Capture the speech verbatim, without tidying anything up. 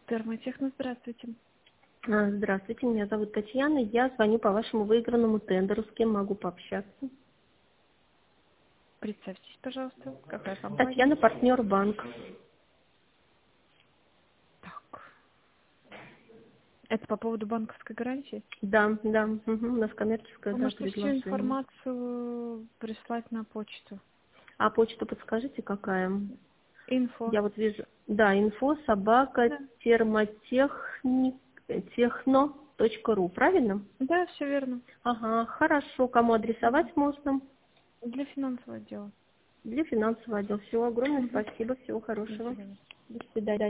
Термотехно, здравствуйте. А, Здравствуйте, меня зовут Татьяна. Я звоню по вашему выигранному тендеру. С кем могу пообщаться? Представьтесь, пожалуйста, какая компания? Татьяна, партнер банк. Так. Это по поводу банковской гарантии? Да, да, угу, у нас коммерческое, Вы да, можете всю предложение. информацию прислать на почту. А почту подскажите, какая? Инфо. Я вот вижу, да, инфо собака Да, термотехник техно точка ру, правильно? да, все верно. Ага, хорошо. Кому адресовать можно? Для финансового отдела. Для финансового отдела. Всего огромное Мгм. спасибо, всего До хорошего. свидания. До свидания.